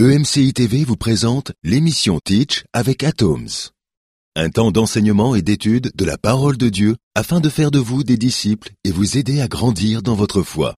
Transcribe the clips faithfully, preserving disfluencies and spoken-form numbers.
E M C I T V vous présente l'émission Teach avec Atoms. Un temps d'enseignement et d'étude de la parole de Dieu afin de faire de vous des disciples et vous aider à grandir dans votre foi.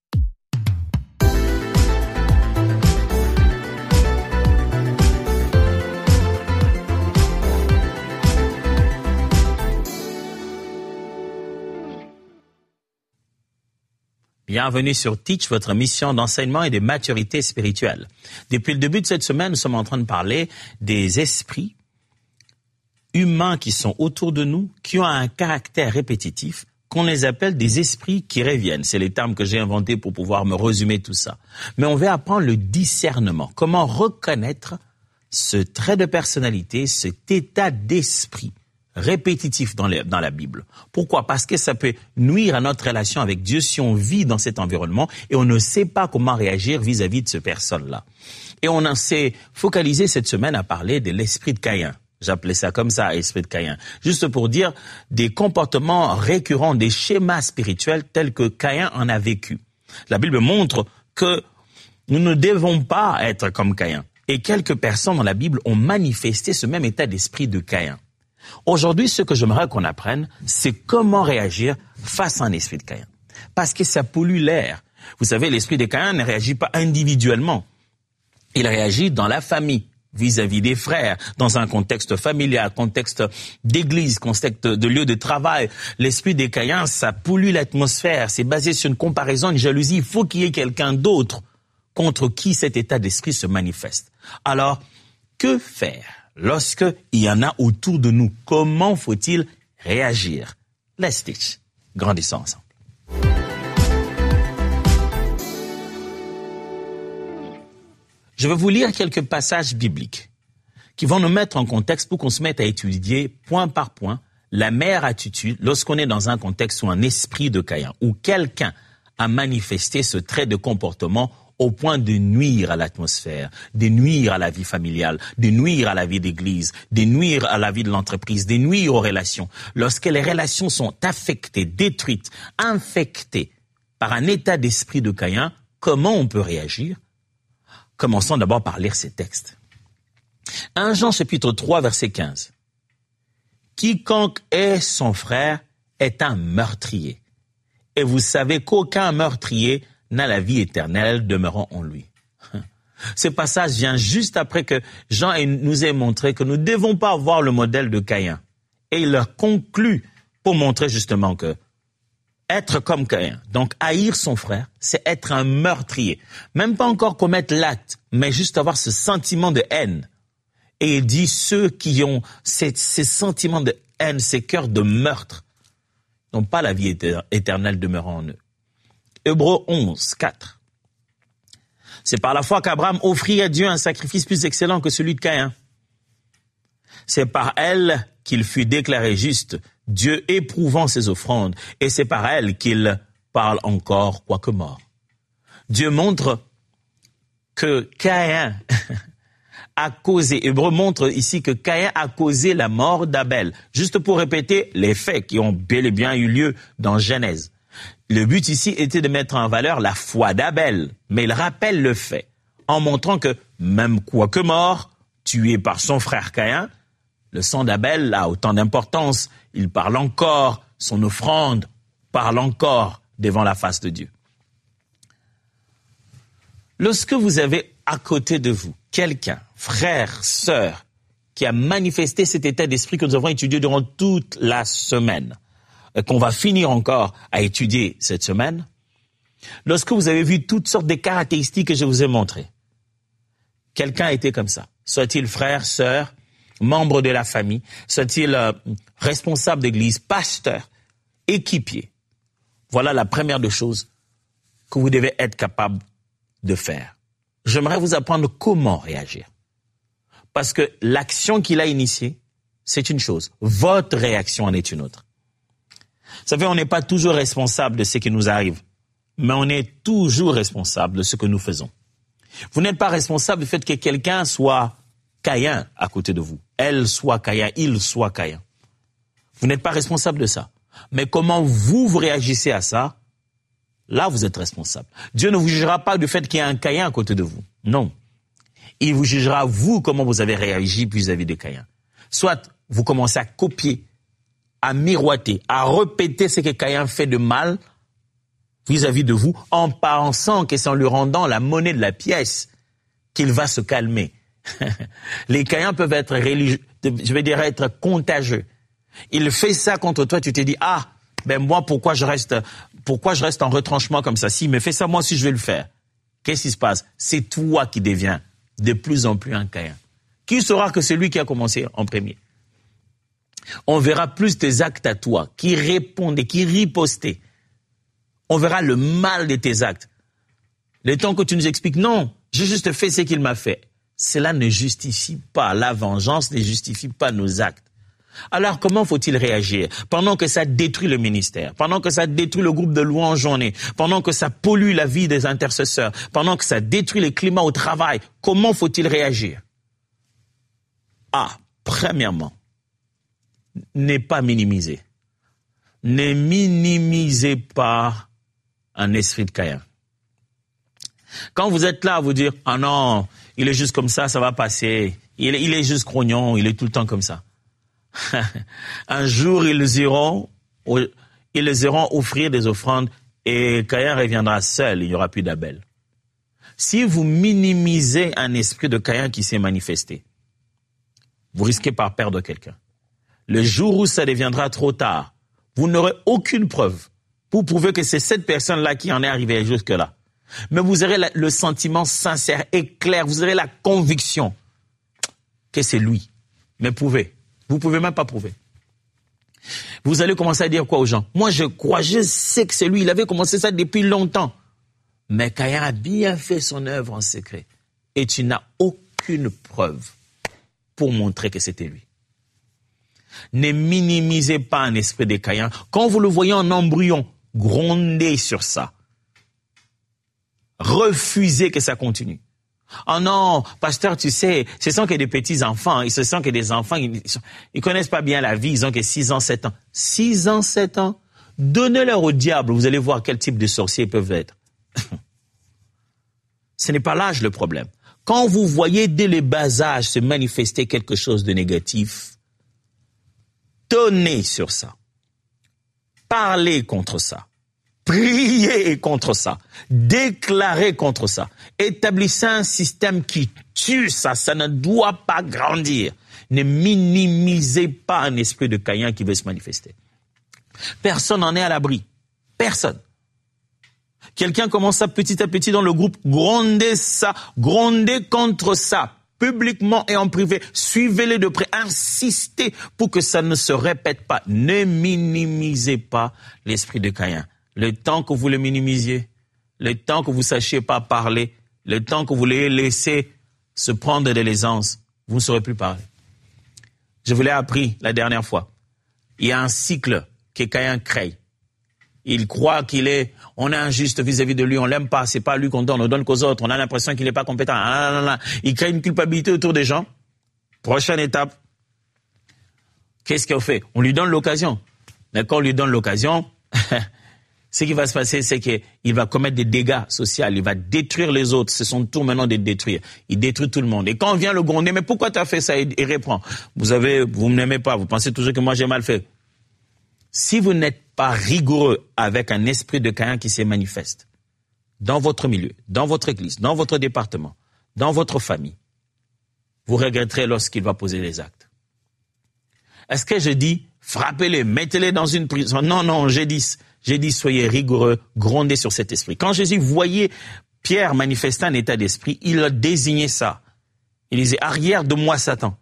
Bienvenue sur Teach, votre mission d'enseignement et de maturité spirituelle. Depuis le début de cette semaine, nous sommes en train de parler des esprits humains qui sont autour de nous, qui ont un caractère répétitif, qu'on les appelle des esprits qui reviennent. C'est les termes que j'ai inventés pour pouvoir me résumer tout ça. Mais on va apprendre le discernement. Comment reconnaître ce trait de personnalité, cet état d'esprit répétitif dans, les, dans la Bible. Pourquoi? Parce que ça peut nuire à notre relation avec Dieu si on vit dans cet environnement et on ne sait pas comment réagir vis-à-vis de cette personne-là. Et on en s'est focalisé cette semaine à parler de l'esprit de Caïn. J'appelais ça comme ça, esprit de Caïn. Juste pour dire des comportements récurrents, des schémas spirituels tels que Caïn en a vécu. La Bible montre que nous ne devons pas être comme Caïn. Et quelques personnes dans la Bible ont manifesté ce même état d'esprit de Caïn. Aujourd'hui, ce que j'aimerais qu'on apprenne, c'est comment réagir face à un esprit de Caïn. Parce que ça pollue l'air. Vous savez, l'esprit de Caïn ne réagit pas individuellement. Il réagit dans la famille, vis-à-vis des frères, dans un contexte familial, contexte d'église, contexte de lieu de travail. L'esprit de Caïn, ça pollue l'atmosphère. C'est basé sur une comparaison, une jalousie. Il faut qu'il y ait quelqu'un d'autre contre qui cet état d'esprit se manifeste. Alors, que faire lorsque il y en a autour de nous? Comment faut-il réagir? Let's teach. Grandissons ensemble. Je vais vous lire quelques passages bibliques qui vont nous mettre en contexte pour qu'on se mette à étudier point par point la meilleure attitude lorsqu'on est dans un contexte où un esprit de Caïn, où quelqu'un a manifesté ce trait de comportement au point de nuire à l'atmosphère, de nuire à la vie familiale, de nuire à la vie d'église, de nuire à la vie de l'entreprise, de nuire aux relations. Lorsque les relations sont affectées, détruites, infectées par un état d'esprit de Caïn, comment on peut réagir? Commençons d'abord par lire ces textes. premier Jean chapitre trois, verset quinze. Quiconque est son frère est un meurtrier. Et vous savez qu'aucun meurtrier n'a la vie éternelle demeurant en lui. Ce passage vient juste après que Jean nous ait montré que nous ne devons pas avoir le modèle de Caïn. Et il leur conclut pour montrer justement que être comme Caïn, donc haïr son frère, c'est être un meurtrier. Même pas encore commettre l'acte, mais juste avoir ce sentiment de haine. Et il dit ceux qui ont ces, ces sentiments de haine, ces cœurs de meurtre, n'ont pas la vie éternelle demeurant en eux. Hébreux onze, quatre. C'est par la foi qu'Abraham offrit à Dieu un sacrifice plus excellent que celui de Caïn. C'est par elle qu'il fut déclaré juste, Dieu éprouvant ses offrandes, et c'est par elle qu'il parle encore, quoique mort. Dieu montre que Caïn a causé, Hébreux montre ici que Caïn a causé la mort d'Abel. Juste pour répéter les faits qui ont bel et bien eu lieu dans Genèse. Le but ici était de mettre en valeur la foi d'Abel, mais il rappelle le fait, en montrant que même quoique mort, tué par son frère Caïn, le sang d'Abel a autant d'importance, il parle encore, son offrande parle encore devant la face de Dieu. Lorsque vous avez à côté de vous quelqu'un, frère, sœur, qui a manifesté cet état d'esprit que nous avons étudié durant toute la semaine, qu'on va finir encore à étudier cette semaine, lorsque vous avez vu toutes sortes de caractéristiques que je vous ai montrées, quelqu'un a été comme ça, soit-il frère, sœur, membre de la famille, soit-il euh, responsable d'église, pasteur, équipier. Voilà la première des choses que vous devez être capable de faire. J'aimerais vous apprendre comment réagir. Parce que l'action qu'il a initiée, c'est une chose. Votre réaction en est une autre. Vous savez, on n'est pas toujours responsable de ce qui nous arrive, mais on est toujours responsable de ce que nous faisons. Vous n'êtes pas responsable du fait que quelqu'un soit Caïn à côté de vous. Elle soit Caïn, il soit Caïn. Vous n'êtes pas responsable de ça. Mais comment vous, vous réagissez à ça, là, vous êtes responsable. Dieu ne vous jugera pas du fait qu'il y a un Caïn à côté de vous. Non. Il vous jugera, vous, comment vous avez réagi vis-à-vis de Caïn. Soit vous commencez à copier, à miroiter, à répéter ce que Caïn fait de mal vis-à-vis de vous, en pensant que c'est en lui rendant la monnaie de la pièce qu'il va se calmer. Les Caïns peuvent être religieux, je vais dire être contagieux. Il fait ça contre toi, tu te dis, ah, ben moi, pourquoi je reste, pourquoi je reste en retranchement comme ça? S'il me fait ça, moi aussi, je vais le faire. Qu'est-ce qui se passe? C'est toi qui deviens de plus en plus un Caïn. Qui saura que c'est lui qui a commencé en premier? On verra plus tes actes à toi, qui répondent et qui ripostaient. On verra le mal de tes actes. Le temps que tu nous expliques, non, j'ai juste fait ce qu'il m'a fait. Cela ne justifie pas, la vengeance ne justifie pas nos actes. Alors, comment faut-il réagir? Pendant que ça détruit le ministère, pendant que ça détruit le groupe de louanges journée, pendant que ça pollue la vie des intercesseurs, pendant que ça détruit le climat au travail, comment faut-il réagir? Ah, premièrement, ne pas minimiser. Ne minimisez pas un esprit de Caïn. Quand vous êtes là à vous dire, ah non, il est juste comme ça, ça va passer, il est, il est juste grognon, il est tout le temps comme ça. Un jour, ils iront, ils iront offrir des offrandes et Caïn reviendra seul, il n'y aura plus d'Abel. Si vous minimisez un esprit de Caïn qui s'est manifesté, vous risquez par perdre quelqu'un. Le jour où ça deviendra trop tard, vous n'aurez aucune preuve pour prouver que c'est cette personne-là qui en est arrivée jusque-là. Mais vous aurez la, le sentiment sincère et clair, vous aurez la conviction que c'est lui. Mais prouvez. Vous pouvez même pas prouver. Vous allez commencer à dire quoi aux gens? Moi, je crois, je sais que c'est lui. Il avait commencé ça depuis longtemps. Mais Caïn a bien fait son œuvre en secret. Et tu n'as aucune preuve pour montrer que c'était lui. Ne minimisez pas un esprit de Caïn. Quand vous le voyez en embryon, grondez sur ça. Refusez que ça continue. Oh non, pasteur, tu sais, ce sont que des petits-enfants, ils se sont que des enfants, ils, ils connaissent pas bien la vie, ils ont que six ans, sept ans. six ans, sept ans, donnez-leur au diable, vous allez voir quel type de sorciers ils peuvent être. Ce n'est pas l'âge le problème. Quand vous voyez dès le bas âge se manifester quelque chose de négatif, tonnez sur ça. Parlez contre ça. Priez contre ça, déclarez contre ça, établissez un système qui tue ça, ça ne doit pas grandir. Ne minimisez pas un esprit de Caïn qui veut se manifester. Personne n'en est à l'abri, personne. Quelqu'un commence ça petit à petit dans le groupe, grondez ça, grondez contre ça, publiquement et en privé, suivez-les de près, insistez pour que ça ne se répète pas. Ne minimisez pas l'esprit de Caïn. Le temps que vous le minimisiez, le temps que vous ne sachiez pas parler, le temps que vous l'ayez laissé se prendre de l'aisance, vous ne saurez plus parler. Je vous l'ai appris la dernière fois. Il y a un cycle que Caïn crée. Il croit qu'il est, on est injuste vis-à-vis de lui, on l'aime pas, c'est pas lui qu'on donne, on donne qu'aux autres, on a l'impression qu'il n'est pas compétent. Ah, non, non, non. Il crée une culpabilité autour des gens. Prochaine étape. Qu'est-ce qu'on fait? On lui donne l'occasion. Mais quand on lui donne l'occasion, ce qui va se passer, c'est qu'il va commettre des dégâts sociaux, il va détruire les autres, c'est son tour maintenant de détruire. Il détruit tout le monde. Et quand on vient le gronder, mais pourquoi tu as fait ça? Il répond, vous avez, vous ne m'aimez pas, vous pensez toujours que moi j'ai mal fait. Si vous n'êtes pas rigoureux avec un esprit de Caïn qui se manifeste dans votre milieu, dans votre église, dans votre département, dans votre famille, vous regretterez lorsqu'il va poser les actes. Est-ce que je dis, frappez-les, mettez-les dans une prison? Non, non, j'ai dit, j'ai dit, soyez rigoureux, grondez sur cet esprit. Quand Jésus voyait Pierre manifester un état d'esprit, il a désigné ça. Il disait, arrière de moi, Satan.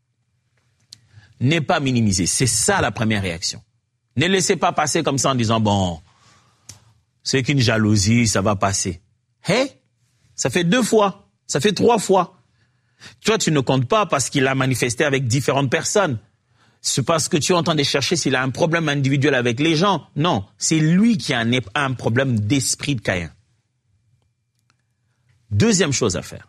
N'est pas minimisé. C'est ça la première réaction. Ne laissez pas passer comme ça en disant, bon, c'est qu'une jalousie, ça va passer. Hé, hey, ça fait deux fois, ça fait trois fois. Toi, tu ne comptes pas parce qu'il a manifesté avec différentes personnes. C'est parce que tu es en train de chercher s'il a un problème individuel avec les gens. Non, c'est lui qui a un, un problème d'esprit de Caïn. Deuxième chose à faire.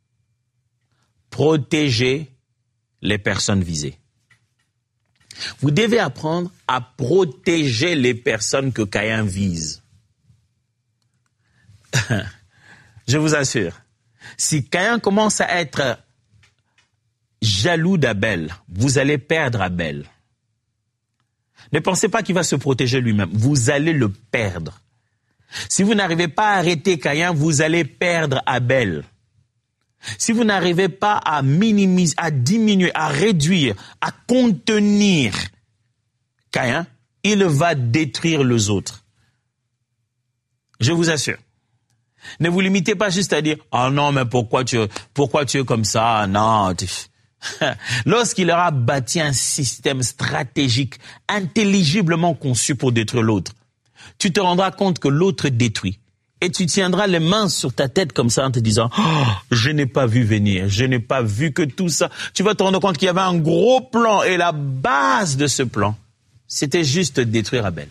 Protéger les personnes visées. Vous devez apprendre à protéger les personnes que Caïn vise. Je vous assure, Si Caïn commence à être jaloux d'Abel, vous allez perdre Abel. Ne pensez pas qu'il va se protéger lui-même. Vous allez le perdre. Si vous n'arrivez pas à arrêter Caïn, vous allez perdre Abel. Si vous n'arrivez pas à minimiser, à diminuer, à réduire, à contenir Caïn, il va détruire les autres. Je vous assure. Ne vous limitez pas juste à dire « Ah non, mais pourquoi tu, pourquoi tu es comme ça? Non. » Lorsqu'il aura bâti un système stratégique, intelligiblement conçu pour détruire l'autre, tu te rendras compte que l'autre détruit. Et tu tiendras les mains sur ta tête comme ça en te disant oh, « Je n'ai pas vu venir, je n'ai pas vu que tout ça... » Tu vas te rendre compte qu'il y avait un gros plan et la base de ce plan, c'était juste détruire Abel.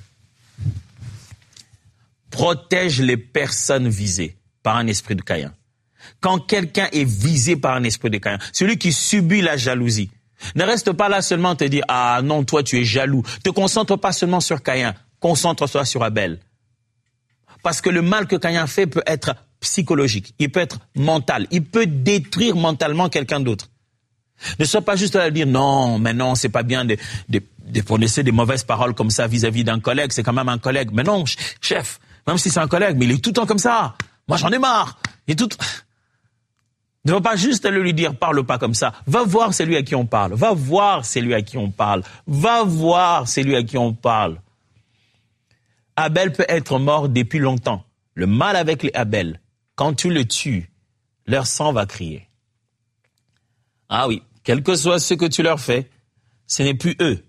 Protège les personnes visées par un esprit de Caïn. Quand quelqu'un est visé par un esprit de Caïn, celui qui subit la jalousie, ne reste pas là seulement te dire « Ah non, toi tu es jaloux ». Ne te concentre pas seulement sur Caïn, concentre-toi sur Abel. Parce que le mal que Caïn fait peut être psychologique, il peut être mental, il peut détruire mentalement quelqu'un d'autre. Ne sois pas juste là à dire non, mais non, c'est pas bien de, de, de prononcer des mauvaises paroles comme ça vis-à-vis d'un collègue, c'est quand même un collègue. Mais non, chef, même si c'est un collègue, mais il est tout le temps comme ça. Moi, j'en ai marre. Il est tout... Ne va pas juste le lui dire, parle pas comme ça. Va voir celui à qui on parle. Va voir celui à qui on parle. Va voir celui à qui on parle. Abel peut être mort depuis longtemps. Le mal avec les Abel, quand tu le tues, leur sang va crier. Ah oui, quel que soit ce que tu leur fais, ce n'est plus eux.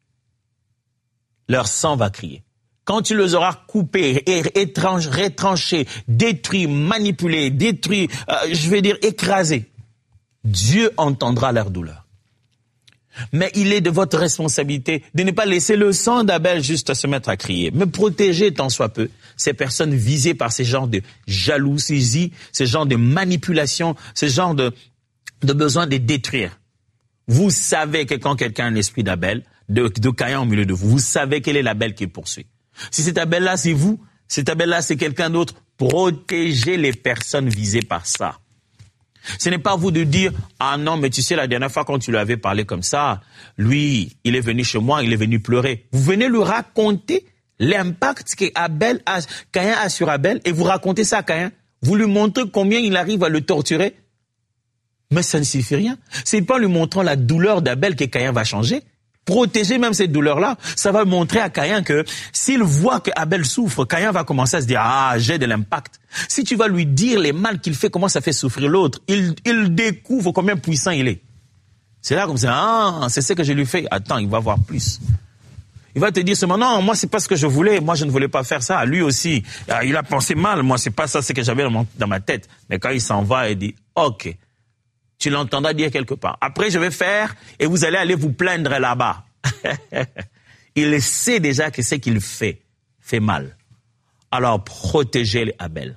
Leur sang va crier. Quand tu les auras coupés, étranges, retranchés, détruits, manipulés, détruits, euh, je vais dire écrasés, Dieu entendra leur douleur. Mais il est de votre responsabilité de ne pas laisser le sang d'Abel juste se mettre à crier, mais protéger tant soit peu ces personnes visées par ces genres de jalousie, ces genres de manipulation, ces genres de, de besoin de détruire. Vous savez que quand quelqu'un a un esprit d'Abel, de, de Caïn au milieu de vous, vous savez quel est l'Abel qui poursuit. Si cet Abel-là, c'est vous, cet Abel-là, c'est quelqu'un d'autre, protégez les personnes visées par ça. Ce n'est pas à vous de dire « Ah non, mais tu sais, la dernière fois quand tu lui avais parlé comme ça, lui, il est venu chez moi, il est venu pleurer. » Vous venez lui raconter l'impact que Abel a, Caïn a sur Abel et vous racontez ça à Caïn. Vous lui montrez combien il arrive à le torturer. Mais ça ne suffit rien. C'est pas en lui montrant la douleur d'Abel que Caïn va changer. Protéger même cette douleur-là, ça va montrer à Caïn que s'il voit que Abel souffre, Caïn va commencer à se dire « Ah, j'ai de l'impact ». Si tu vas lui dire les mal qu'il fait, comment ça fait souffrir l'autre, il, il découvre combien puissant il est. C'est là comme ça, ah, c'est ce que je lui fais. Attends, il va voir plus. Il va te dire seulement, non, moi c'est pas ce que je voulais, moi je ne voulais pas faire ça. Lui aussi, il a pensé mal, moi c'est pas ça ce que j'avais dans, mon, dans ma tête. Mais quand il s'en va, il dit, ok. Tu l'entendras dire quelque part. Après, je vais faire et vous allez aller vous plaindre là-bas. Il sait déjà que ce qu'il fait fait mal. Alors, protégez les Abel.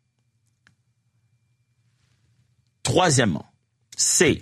Troisièmement, c'est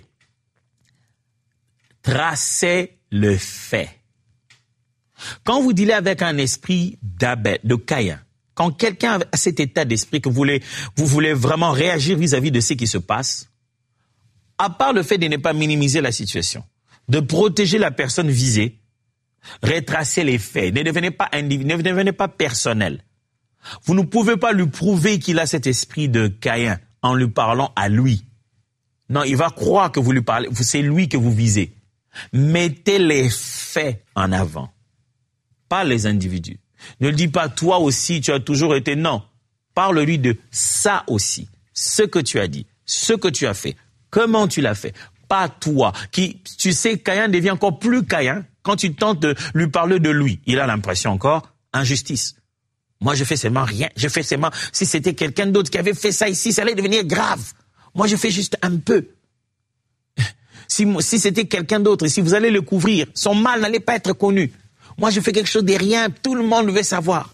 tracer le fait. Quand vous dealez avec un esprit d'Abel, de Caïn, quand quelqu'un a cet état d'esprit que vous voulez, vous voulez vraiment réagir vis-à-vis de ce qui se passe, à part le fait de ne pas minimiser la situation, de protéger la personne visée, retracer les faits, ne devenez pas individu, ne devenez pas personnel. Vous ne pouvez pas lui prouver qu'il a cet esprit de Caïn en lui parlant à lui. Non, il va croire que vous lui parlez, c'est lui que vous visez. Mettez les faits en avant, pas les individus. Ne le dis pas toi aussi, tu as toujours été, non. Parle-lui de ça aussi, ce que tu as dit, ce que tu as fait. Comment tu l'as fait? Pas toi. Qui, tu sais, Caïn devient encore plus Caïn quand tu tentes de lui parler de lui. Il a l'impression encore, injustice. Moi, je fais seulement rien. Je fais seulement, si c'était quelqu'un d'autre qui avait fait ça ici, ça allait devenir grave. Moi, je fais juste un peu. Si, si c'était quelqu'un d'autre, et si vous allez le couvrir, son mal n'allait pas être connu. Moi, je fais quelque chose de rien, tout le monde veut savoir.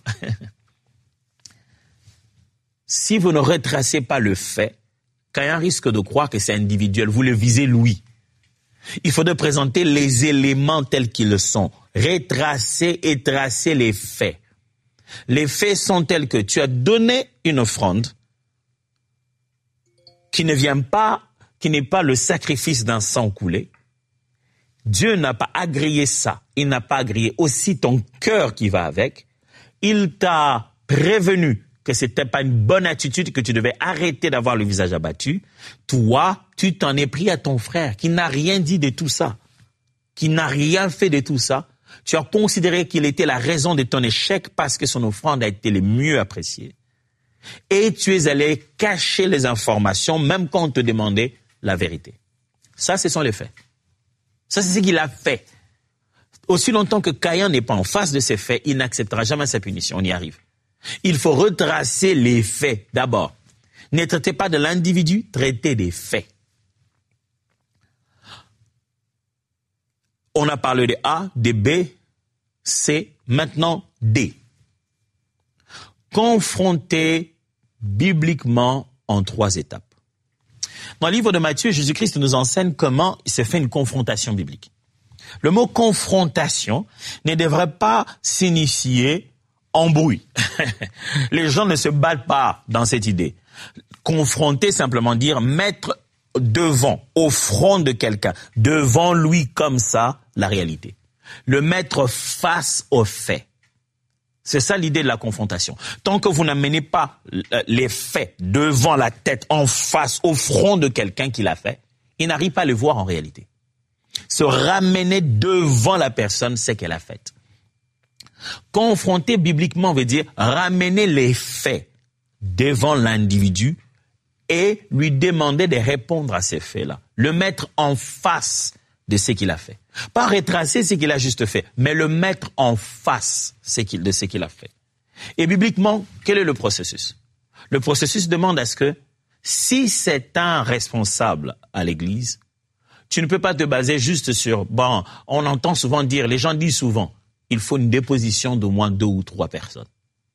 Si vous ne retracez pas le fait, Caïn risque de croire que c'est individuel. Vous le visez lui. Il faudrait présenter les éléments tels qu'ils sont. Retracer et tracer les faits. Les faits sont tels que tu as donné une offrande qui ne vient pas, qui n'est pas le sacrifice d'un sang coulé. Dieu n'a pas agréé ça. Il n'a pas agréé aussi ton cœur qui va avec. Il t'a prévenu que c'était pas une bonne attitude, que tu devais arrêter d'avoir le visage abattu. Toi, tu t'en es pris à ton frère qui n'a rien dit de tout ça, qui n'a rien fait de tout ça. Tu as considéré qu'il était la raison de ton échec parce que son offrande a été le mieux appréciée. Et tu es allé cacher les informations même quand on te demandait la vérité. Ça, ce sont les faits. Ça, c'est ce qu'il a fait. Aussi longtemps que Caïn n'est pas en face de ces faits, il n'acceptera jamais sa punition. On y arrive. Il faut retracer les faits d'abord. Ne traitez pas de l'individu, traitez des faits. On a parlé de A, de B, C, maintenant D. Confronter bibliquement en trois étapes. Dans le livre de Matthieu, Jésus-Christ nous enseigne comment il se fait une confrontation biblique. Le mot confrontation ne devrait pas s'initier en bruit. Les gens ne se battent pas dans cette idée. Confronter, simplement dire mettre devant, au front de quelqu'un, devant lui comme ça, la réalité. Le mettre face aux faits. C'est ça l'idée de la confrontation. Tant que vous n'amenez pas les faits devant la tête, en face, au front de quelqu'un qui l'a fait, il n'arrive pas à le voir en réalité. Se ramener devant la personne, c'est qu'elle a fait. Confronter bibliquement veut dire ramener les faits devant l'individu et lui demander de répondre à ces faits-là. Le mettre en face de ce qu'il a fait. Pas retracer ce qu'il a juste fait, mais le mettre en face de ce qu'il a fait. Et bibliquement, quel est le processus? Le processus demande à ce que, si c'est un responsable à l'Église, tu ne peux pas te baser juste sur, bon, on entend souvent dire, les gens disent souvent, il faut une déposition d'au moins deux ou trois personnes.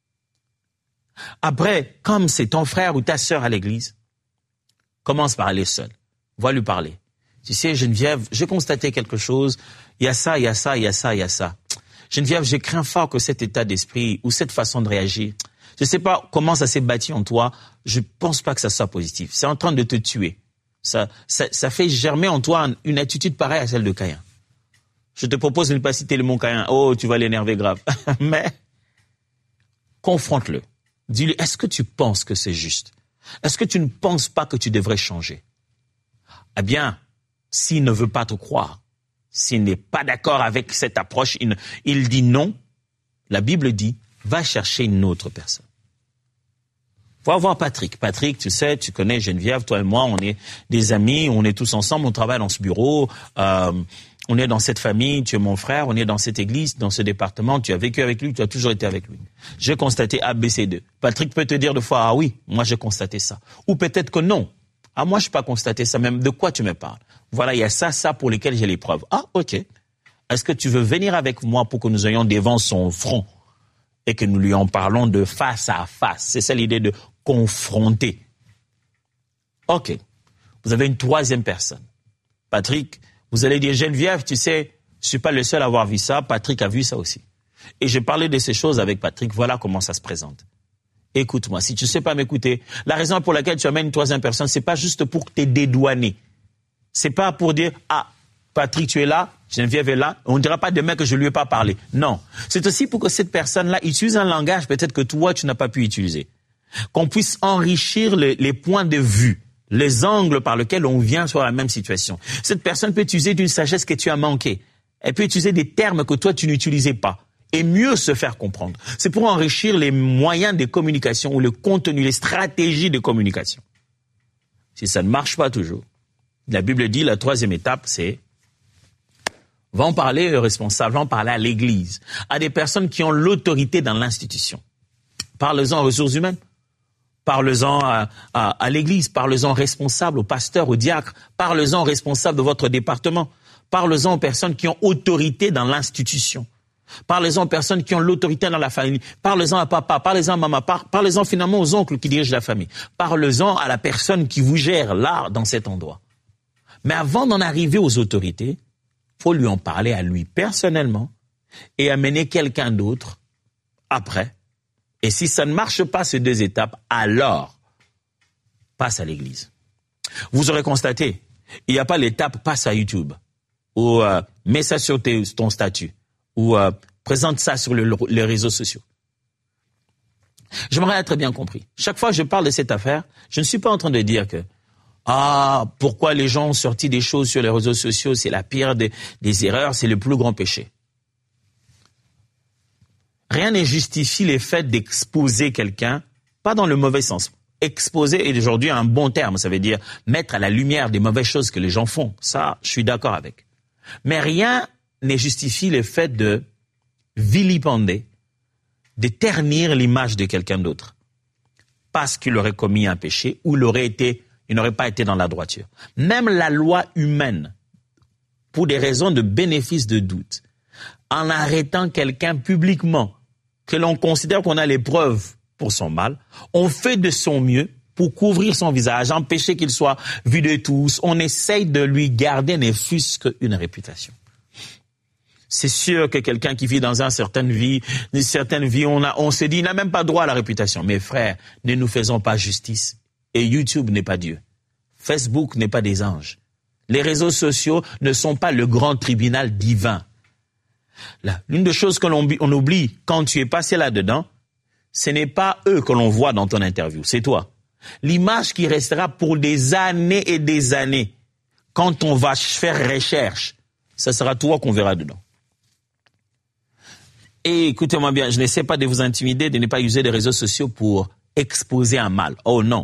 Après, comme c'est ton frère ou ta sœur à l'église, commence par aller seul. Va lui parler. Tu sais, Geneviève, j'ai constaté quelque chose. Il y a ça, il y a ça, il y a ça, il y a ça. Geneviève, je crains fort que cet état d'esprit ou cette façon de réagir, je ne sais pas comment ça s'est bâti en toi. Je ne pense pas que ça soit positif. C'est en train de te tuer. Ça, ça, ça fait germer en toi une attitude pareille à celle de Caïn. Je te propose de ne pas citer le mot Caïn. Oh, tu vas l'énerver grave. Mais, confronte-le. Dis-lui, est-ce que tu penses que c'est juste? Est-ce que tu ne penses pas que tu devrais changer? Eh bien, s'il ne veut pas te croire, s'il n'est pas d'accord avec cette approche, il, il dit non, la Bible dit, va chercher une autre personne. Va voir Patrick. Patrick, tu sais, tu connais Geneviève, toi et moi, on est des amis, on est tous ensemble, on travaille dans ce bureau, euh, on est dans cette famille, tu es mon frère, on est dans cette église, dans ce département, tu as vécu avec lui, tu as toujours été avec lui. J'ai constaté A, B, C, D. Patrick peut te dire de fois, ah oui, moi j'ai constaté ça. Ou peut-être que non. Ah, moi je n'ai pas constaté ça, même de quoi tu me parles? Voilà, il y a ça, ça pour lesquels j'ai les preuves. Ah, ok. Est-ce que tu veux venir avec moi pour que nous ayons devant son front et que nous lui en parlons de face à face? C'est ça l'idée de confronter. Ok. Vous avez une troisième personne. Patrick, vous allez dire, Geneviève, tu sais, je suis pas le seul à avoir vu ça. Patrick a vu ça aussi. Et j'ai parlé de ces choses avec Patrick. Voilà comment ça se présente. Écoute-moi. Si tu sais pas m'écouter, la raison pour laquelle tu amènes une troisième personne, c'est pas juste pour te dédouaner. C'est pas pour dire, ah, Patrick, tu es là, Geneviève est là, on ne dira pas demain que je lui ai pas parlé. Non. C'est aussi pour que cette personne-là utilise un langage peut-être que toi, tu n'as pas pu utiliser. Qu'on puisse enrichir les, les points de vue, les angles par lesquels on vient sur la même situation. Cette personne peut utiliser d'une sagesse que tu as manqué. Elle peut utiliser des termes que toi, tu n'utilisais pas. Et mieux se faire comprendre. C'est pour enrichir les moyens de communication ou le contenu, les stratégies de communication. Si ça ne marche pas toujours, la Bible dit, la troisième étape, c'est va en parler aux responsables, va en parler à l'église, à des personnes qui ont l'autorité dans l'institution. Parle-en aux ressources humaines. Parle-en à, à, à l'église, parle-en aux responsables, aux pasteurs, aux diacres, parle-en aux responsables de votre département, parle-en aux personnes qui ont autorité dans l'institution, parle-en aux personnes qui ont l'autorité dans la famille, parle-en à papa, parle-en à maman, parle-en finalement aux oncles qui dirigent la famille, parle-en à la personne qui vous gère là, dans cet endroit. Mais avant d'en arriver aux autorités, faut lui en parler à lui personnellement et amener quelqu'un d'autre après. Et si ça ne marche pas ces deux étapes, alors passe à l'église. Vous aurez constaté, il n'y a pas l'étape passe à YouTube, ou euh, mets ça sur tes, ton statut, ou euh, présente ça sur le, les réseaux sociaux. J'aimerais être bien compris. Chaque fois que je parle de cette affaire, je ne suis pas en train de dire que ah, pourquoi les gens ont sorti des choses sur les réseaux sociaux, c'est la pire des, des erreurs, c'est le plus grand péché. Rien ne justifie les faits d'exposer quelqu'un, pas dans le mauvais sens. Exposer est aujourd'hui un bon terme, ça veut dire mettre à la lumière des mauvaises choses que les gens font. Ça, je suis d'accord avec. Mais rien ne justifie le fait de vilipender, de ternir l'image de quelqu'un d'autre parce qu'il aurait commis un péché ou il aurait été, il n'aurait pas été dans la droiture. Même la loi humaine, pour des raisons de bénéfice de doute, en arrêtant quelqu'un publiquement, que l'on considère qu'on a les preuves pour son mal, on fait de son mieux pour couvrir son visage, empêcher qu'il soit vu de tous. On essaye de lui garder ne fût-ce qu'une réputation. C'est sûr que quelqu'un qui vit dans une certaine vie, une certaine vie, on, a, on se dit, il n'a même pas droit à la réputation. Mais frère, ne nous faisons pas justice. Et YouTube n'est pas Dieu. Facebook n'est pas des anges. Les réseaux sociaux ne sont pas le grand tribunal divin. Là, l'une des choses que l'on on oublie quand tu es passé là-dedans, ce n'est pas eux que l'on voit dans ton interview, c'est toi. L'image qui restera pour des années et des années, quand on va faire recherche, ce sera toi qu'on verra dedans. Et écoutez-moi bien, je n'essaie pas de vous intimider, de ne pas user les réseaux sociaux pour exposer un mal. Oh non.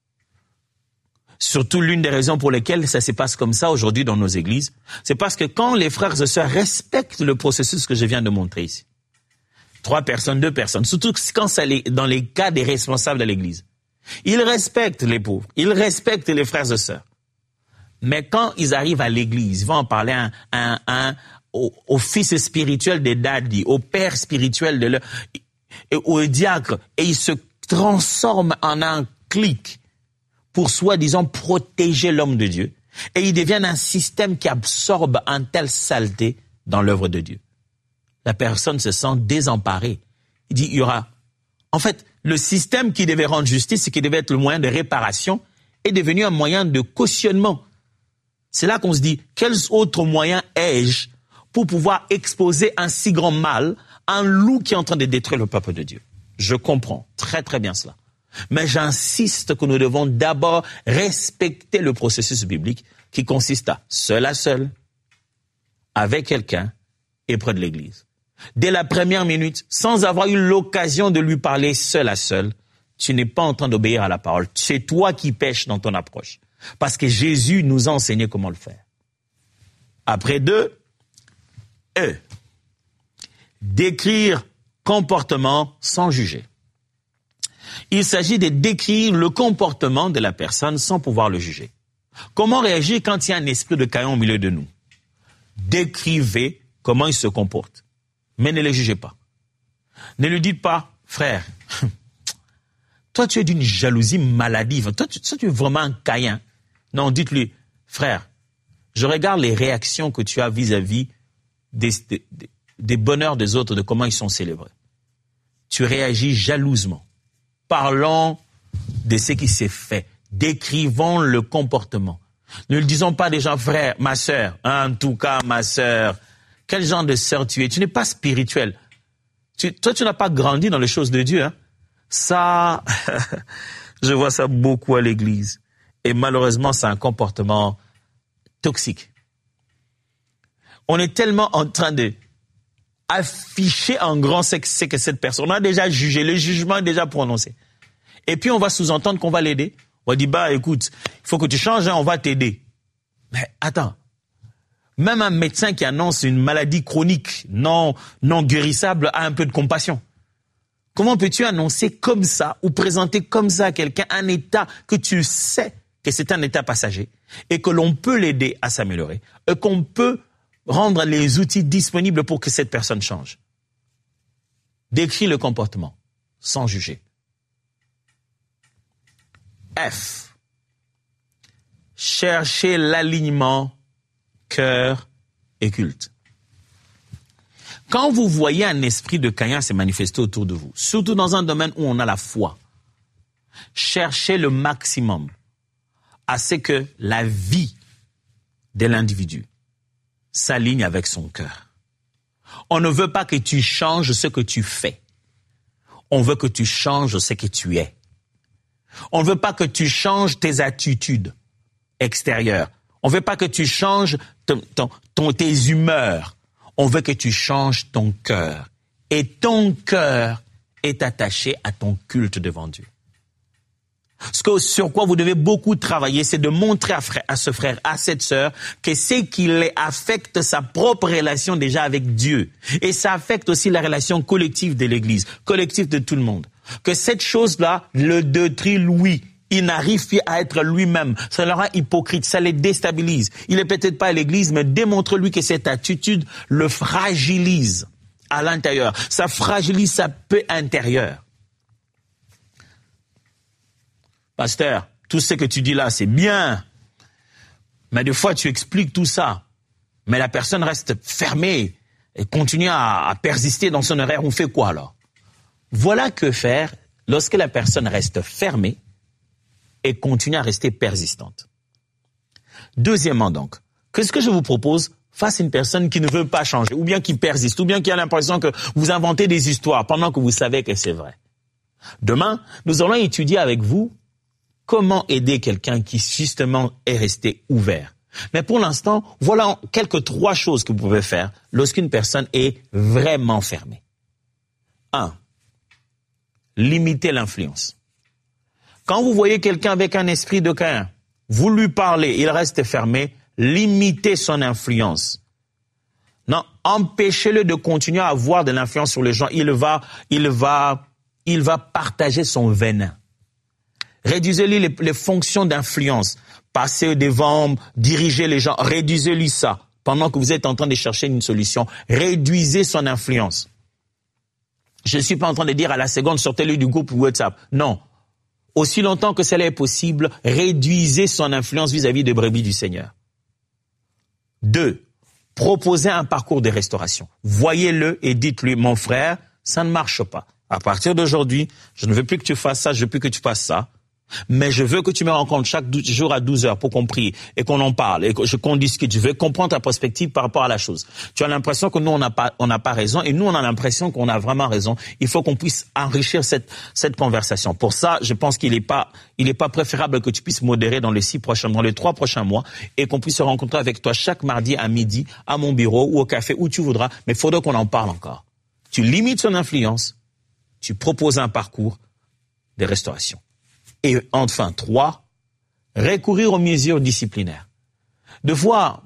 Surtout l'une des raisons pour lesquelles ça se passe comme ça aujourd'hui dans nos églises, c'est parce que quand les frères et sœurs respectent le processus que je viens de montrer ici, trois personnes, deux personnes, surtout quand c'est dans les cas des responsables de l'église, ils respectent les pauvres, ils respectent les frères et sœurs. Mais quand ils arrivent à l'église, ils vont en parler à un, à un, à un Au, au fils spirituel des daddies, au père spirituel de leur, et au diacre, et ils se transforment en un clic pour soi-disant protéger l'homme de Dieu. Et ils deviennent un système qui absorbe une telle saleté dans l'œuvre de Dieu. La personne se sent désemparée. Il dit, il y aura... En fait, le système qui devait rendre justice, qui devait être le moyen de réparation, est devenu un moyen de cautionnement. C'est là qu'on se dit, quels autres moyens ai-je pour pouvoir exposer un si grand mal, un loup qui est en train de détruire le peuple de Dieu. Je comprends très très bien cela. Mais j'insiste que nous devons d'abord respecter le processus biblique qui consiste à seul à seul, avec quelqu'un et près de l'église. Dès la première minute, sans avoir eu l'occasion de lui parler seul à seul, tu n'es pas en train d'obéir à la parole. C'est toi qui pèches dans ton approche. Parce que Jésus nous a enseigné comment le faire. Après deux, E. Décrire comportement sans juger. Il s'agit de décrire le comportement de la personne sans pouvoir le juger. Comment réagir quand il y a un esprit de Caïn au milieu de nous? Décrivez comment il se comporte, mais ne le jugez pas. Ne lui dites pas, frère, toi tu es d'une jalousie maladive, toi tu, toi, tu es vraiment un Caïn. Non, dites-lui, frère, je regarde les réactions que tu as vis-à-vis Des, des, des bonheurs des autres, de comment ils sont célébrés. Tu réagis jalousement. Parlons de ce qui s'est fait. Décrivons le comportement. Ne le disons pas déjà, frère, ma sœur, en tout cas, ma sœur, quel genre de sœur tu es? Tu n'es pas spirituel. Tu, toi, tu n'as pas grandi dans les choses de Dieu. Hein? Ça, je vois ça beaucoup à l'église. Et malheureusement, c'est un comportement toxique. On est tellement en train de afficher en grand ce que c'est que cette personne. On a déjà jugé, le jugement est déjà prononcé. Et puis on va sous-entendre qu'on va l'aider. On va dire, bah écoute, il faut que tu changes, hein, on va t'aider. Mais attends, même un médecin qui annonce une maladie chronique non, non guérissable a un peu de compassion. Comment peux-tu annoncer comme ça ou présenter comme ça à quelqu'un un état que tu sais que c'est un état passager et que l'on peut l'aider à s'améliorer et qu'on peut rendre les outils disponibles pour que cette personne change. Décris le comportement, sans juger. F. Cherchez l'alignement, cœur et culte. Quand vous voyez un esprit de Caïn se manifester autour de vous, surtout dans un domaine où on a la foi, cherchez le maximum à ce que la vie de l'individu s'aligne avec son cœur. On ne veut pas que tu changes ce que tu fais. On veut que tu changes ce que tu es. On ne veut pas que tu changes tes attitudes extérieures. On ne veut pas que tu changes ton, ton, ton, tes humeurs. On veut que tu changes ton cœur. Et ton cœur est attaché à ton culte devant Dieu. Ce que, sur quoi vous devez beaucoup travailler, c'est de montrer à, frère, à ce frère, à cette sœur, que c'est qu'il affecte sa propre relation déjà avec Dieu. Et ça affecte aussi la relation collective de l'Église, collective de tout le monde. Que cette chose-là le détruit lui. Il n'arrive plus à être lui-même. Ça le rend hypocrite, ça le déstabilise. Il est peut-être pas à l'Église, mais démontre-lui que cette attitude le fragilise à l'intérieur. Ça fragilise sa paix intérieure. Pasteur, tout ce que tu dis là, c'est bien. Mais des fois, tu expliques tout ça. Mais la personne reste fermée et continue à, à persister dans son erreur. On fait quoi alors? Voilà que faire lorsque la personne reste fermée et continue à rester persistante. Deuxièmement donc, qu'est-ce que je vous propose face à une personne qui ne veut pas changer, ou bien qui persiste, ou bien qui a l'impression que vous inventez des histoires pendant que vous savez que c'est vrai. Demain, nous allons étudier avec vous comment aider quelqu'un qui justement est resté ouvert. Mais pour l'instant, voilà quelques trois choses que vous pouvez faire lorsqu'une personne est vraiment fermée. Un, limiter l'influence. Quand vous voyez quelqu'un avec un esprit de Caïn, vous lui parlez, il reste fermé, limitez son influence. Non, empêchez-le de continuer à avoir de l'influence sur les gens. Il va, il va, il va partager son venin. Réduisez-lui les, les fonctions d'influence. Passez devant, dirigez les gens. Réduisez-lui ça. Pendant que vous êtes en train de chercher une solution, réduisez son influence. Je ne suis pas en train de dire à la seconde, sortez-le du groupe WhatsApp. Non. Aussi longtemps que cela est possible, réduisez son influence vis-à-vis des brebis du Seigneur. Deux, proposez un parcours de restauration. Voyez-le et dites-lui, mon frère, ça ne marche pas. À partir d'aujourd'hui, je ne veux plus que tu fasses ça, je veux plus que tu fasses ça. Mais je veux que tu me rencontres chaque jour à douze heures pour qu'on prie et qu'on en parle et qu'on discute. Je veux comprendre ta perspective par rapport à la chose. Tu as l'impression que nous, on n'a pas, on n'a pas raison et nous, on a l'impression qu'on a vraiment raison. Il faut qu'on puisse enrichir cette, cette conversation. Pour ça, je pense qu'il n'est pas, il est pas préférable que tu puisses modérer dans les six prochains, dans les trois prochains mois et qu'on puisse se rencontrer avec toi chaque mardi à midi à mon bureau ou au café où tu voudras. Mais il faudra qu'on en parle encore. Tu limites son influence, tu proposes un parcours de restauration. Et enfin, trois, recourir aux mesures disciplinaires. De fois,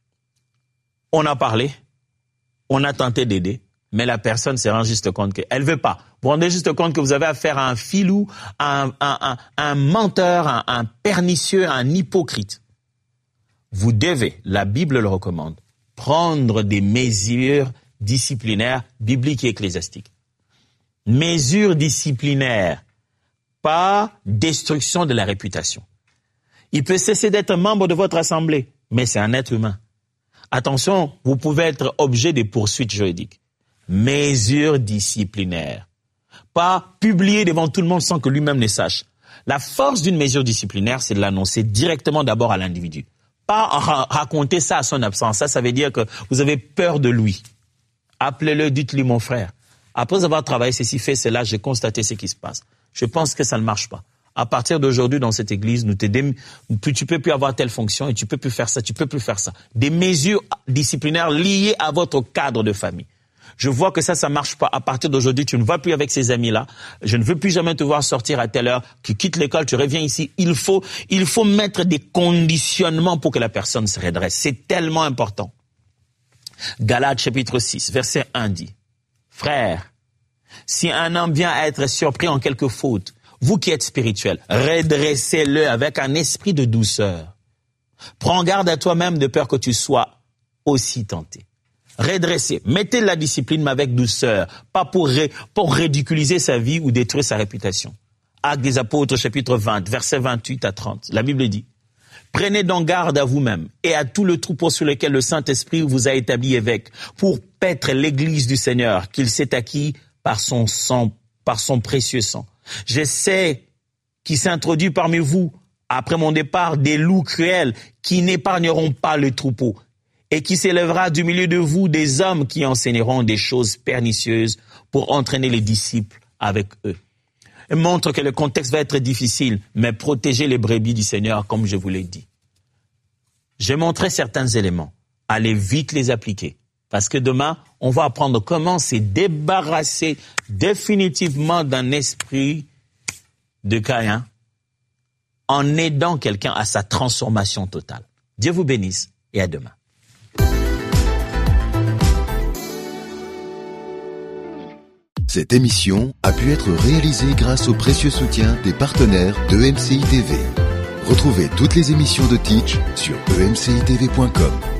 on a parlé, on a tenté d'aider, mais la personne se rend juste compte qu'elle ne veut pas. Vous vous rendez juste compte que vous avez affaire à un filou, à un, un, un, un menteur, un, un pernicieux, un hypocrite. Vous devez, la Bible le recommande, prendre des mesures disciplinaires bibliques et ecclésiastiques. Mesures disciplinaires. Pas destruction de la réputation. Il peut cesser d'être membre de votre assemblée, mais c'est un être humain. Attention, vous pouvez être objet des poursuites juridiques. Mesures disciplinaires. Pas publier devant tout le monde sans que lui-même ne sache. La force d'une mesure disciplinaire, c'est de l'annoncer directement d'abord à l'individu. Pas ra- raconter ça à son absence. Ça, ça veut dire que vous avez peur de lui. Appelez-le, dites-lui mon frère. Après avoir travaillé ceci, fait cela, j'ai constaté ce qui se passe. Je pense que ça ne marche pas. À partir d'aujourd'hui, dans cette église, nous t'aidons, tu peux plus avoir telle fonction et tu peux plus faire ça, tu peux plus faire ça. Des mesures disciplinaires liées à votre cadre de famille. Je vois que ça, ça marche pas. À partir d'aujourd'hui, tu ne vas plus avec ces amis-là. Je ne veux plus jamais te voir sortir à telle heure. Tu quittes l'école, tu reviens ici. Il faut, il faut mettre des conditionnements pour que la personne se redresse. C'est tellement important. Galates chapitre six, verset un dit, frères, si un homme vient à être surpris en quelque faute, vous qui êtes spirituels, redressez-le avec un esprit de douceur. Prends garde à toi-même de peur que tu sois aussi tenté. Redressez, mettez la discipline mais avec douceur, pas pour, ré, pour ridiculiser sa vie ou détruire sa réputation. Actes des apôtres chapitre vingt, versets vingt-huit à trente, la Bible dit, prenez donc garde à vous-même et à tout le troupeau sur lequel le Saint-Esprit vous a établi évêque pour paître l'église du Seigneur qu'il s'est acquis par son sang, par son précieux sang. Je sais qui s'introduit parmi vous après mon départ, des loups cruels qui n'épargneront pas le troupeau, et qui s'élèvera du milieu de vous des hommes qui enseigneront des choses pernicieuses pour entraîner les disciples avec eux. Et montre que le contexte va être difficile, mais protégez les brebis du Seigneur, comme je vous l'ai dit. J'ai montré certains éléments. Allez vite les appliquer. Parce que demain, on va apprendre comment se débarrasser définitivement d'un esprit de Caïn en aidant quelqu'un à sa transformation totale. Dieu vous bénisse et à demain. Cette émission a pu être réalisée grâce au précieux soutien des partenaires de E M C I T V. Retrouvez toutes les émissions de Teach sur e m c i t v point com.